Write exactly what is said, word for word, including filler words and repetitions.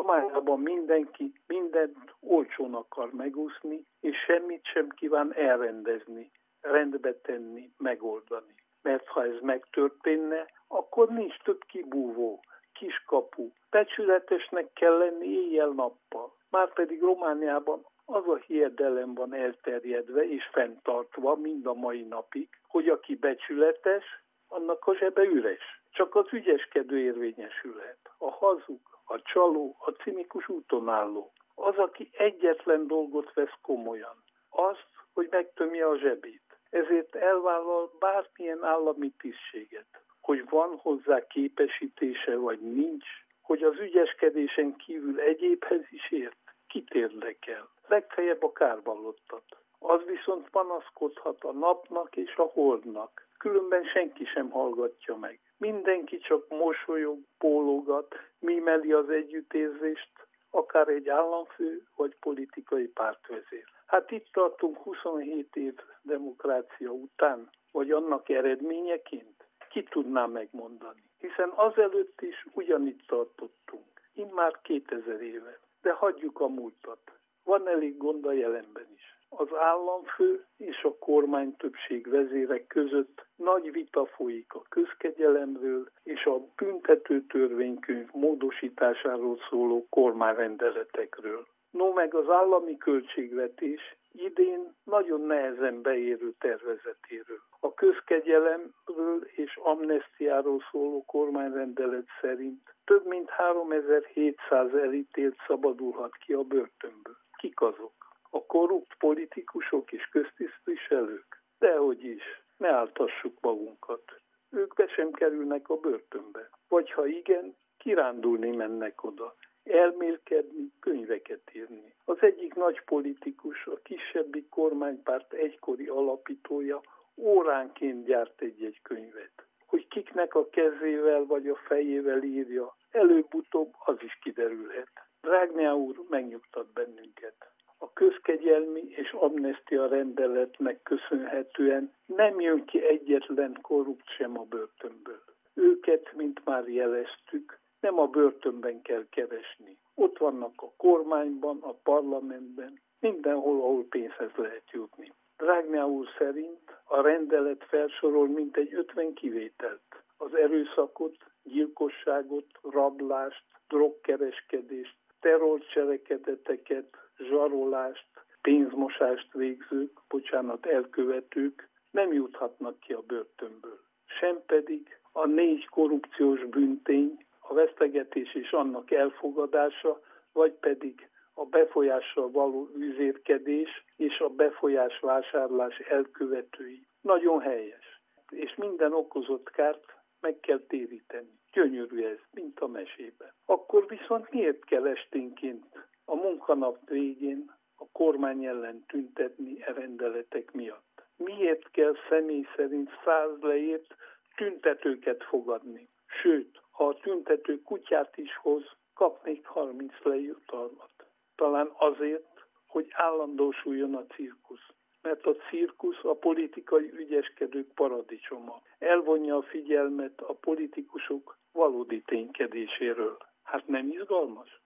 Romániában mindenki mindent olcsón akar megúszni, és semmit sem kíván elrendezni, rendbe tenni, megoldani. Mert ha ez megtörténne, akkor nincs több kibúvó, kiskapu. Becsületesnek kell lenni éjjel-nappal. Márpedig Romániában az a hiedelem van elterjedve és fenntartva mind a mai napig, hogy aki becsületes, annak a zsebe üres. Csak az ügyeskedő érvényesülhet. A hazug, a csaló, a cinikus úton álló. Az, aki egyetlen dolgot vesz komolyan. Azt, hogy megtömje a zsebét. Ezért elvállal bármilyen állami tisztséget. Hogy van hozzá képesítése, vagy nincs, hogy az ügyeskedésen kívül egyébhez is ért, kit érdekel. Legfeljebb a kárvallottat. Az viszont panaszkodhat a napnak és a holdnak. Különben senki sem hallgatja meg. Mindenki csak mosolyog, bólogat, mímeli az együttérzést, akár egy államfő vagy politikai pártvezér. Hát itt tartunk huszonhét év demokrácia után, vagy annak eredményeként? Ki tudná megmondani? Hiszen azelőtt is ugyanitt tartottunk. Immár kétezer éve. De hagyjuk a múltat. Van elég gond a jelenben is. Az államfő és a kormány többség vezérek között nagy vita folyik a közkegyelemről és a büntető törvénykönyv módosításáról szóló kormányrendeletekről. No meg az állami költségvetés idén nagyon nehezen beérő tervezetéről. A közkegyelemről és amnesztiáról szóló kormányrendelet szerint több mint háromezer-hétszáz elítélt szabadulhat ki a börtönből. Kik azok? A korrupt politikusok és köztisztviselők? Dehogy is, ne áltassuk magunkat. Ők be sem kerülnek a börtönbe. Vagy ha igen, kirándulni mennek oda. Elmélkedni, könyveket írni. Az egyik nagy politikus, a kisebbik kormánypárt egykori alapítója óránként gyárt egy-egy könyvet. Hogy kiknek a kezével vagy a fejével írja, előbb-utóbb az is kiderülhet. Drágnyá úr megnyugtat bennünket. A közkegyelmi és amnestia rendeletnek köszönhetően nem jön ki egyetlen korrupt sem a börtönből. Őket, mint már jeleztük, nem a börtönben kell keresni. Ott vannak a kormányban, a parlamentben, mindenhol, ahol pénzhez lehet jutni. Drágnyá úr szerint a rendelet felsorol mintegy ötven kivételt. Az erőszakot, gyilkosságot, rablást, drogkereskedést, terrorcselekedeteket, zsarolást, pénzmosást végzők, bocsánat, elkövetők nem juthatnak ki a börtönből. Sem pedig a négy korrupciós bűntény, a vesztegetés és annak elfogadása, vagy pedig a befolyással való üzérkedés és a befolyásvásárlás elkövetői. Nagyon helyes. És minden okozott kárt meg kell téríteni. Gyönyörű ez, mint a mesében. Akkor viszont miért kell esténként a munkanap végén a kormány ellen tüntetni e rendeletek miatt? Miért kell személy szerint száz leért tüntetőket fogadni? Sőt, ha a tüntető kutyát is hoz, kap még harminc lejutalmat. Talán azért, hogy állandósuljon a cirkusz. Mert a cirkusz a politikai ügyeskedők paradicsoma. Elvonja a figyelmet a politikusok valódi ténykedéséről. Hát nem izgalmas?